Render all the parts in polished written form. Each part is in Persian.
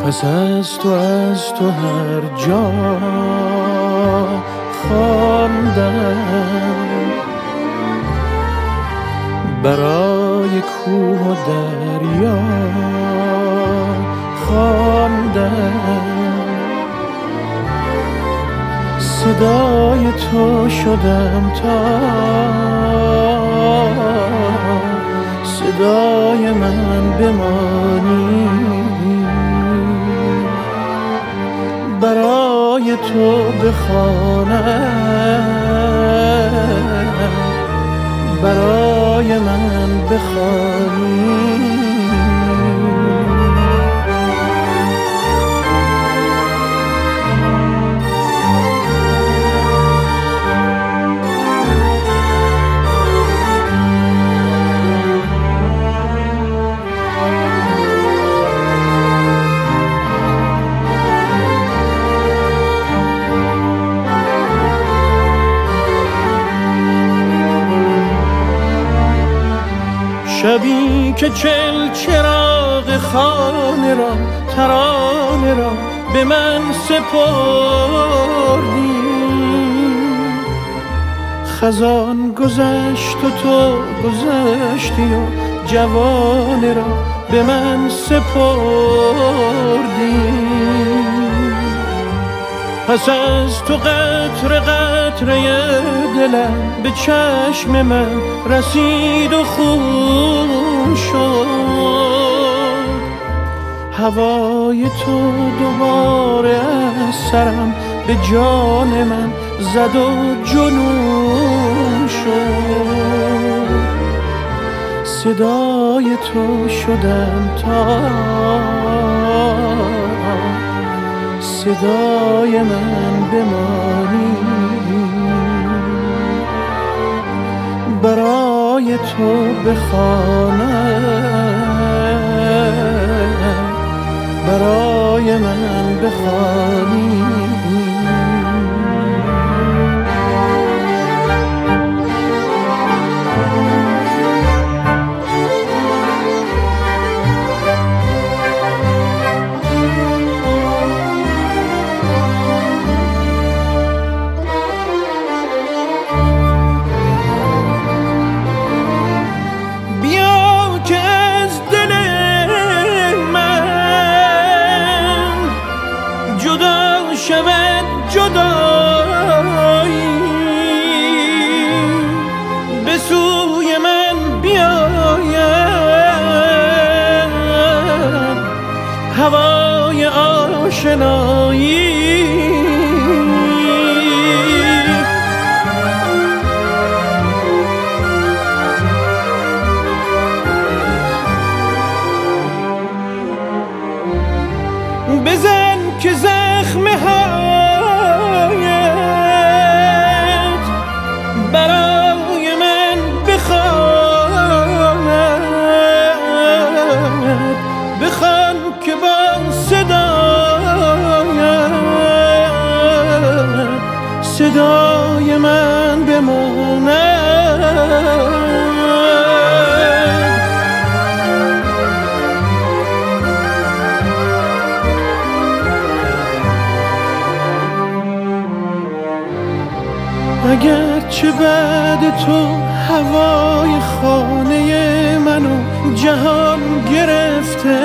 پس از تو هر جا خواندم، برای کوه و دریا خواندم، صدای تو شدم تا صدای من بمانی، برای تو بخوانم، برای من بخوانی. شبی که چل چراغ خانه را ترانه را به من سپردی، خزان گذشت و تو گذشتی و جوانه را به من سپردی. پس از تو قطره قطره دلم به چشم من رسید و خون شد، هوای تو دوباره از سرم به جان من زد و جنون شد. صدای تو شدم تا صدای من بمانی، برای تو بخوانم، برای من بخوانی. شود جدایی به سوی من بیاید هوای آشنایی، بزن که زخم هایت برای من بخواند، بخوان که با صدایت صدای من بماند. اگرچه بعد تو هوای خانه منو جهان گرفته،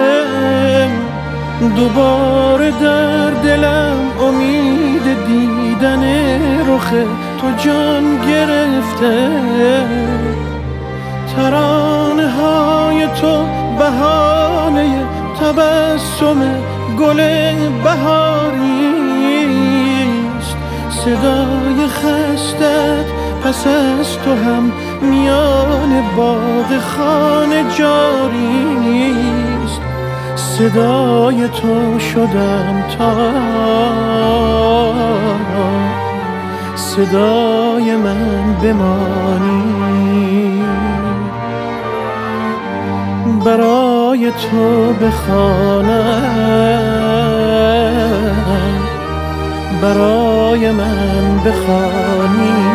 دوباره در دلم امید دیدن رخ تو جان گرفته. ترانه های تو بهانه تبسم گل بهاریست، صدای خستت پس از تو هم میان باغ خانه جاریست. صدای تو شدم تا صدای من بمانی، برای تو بخوانم، برای من بخوانی.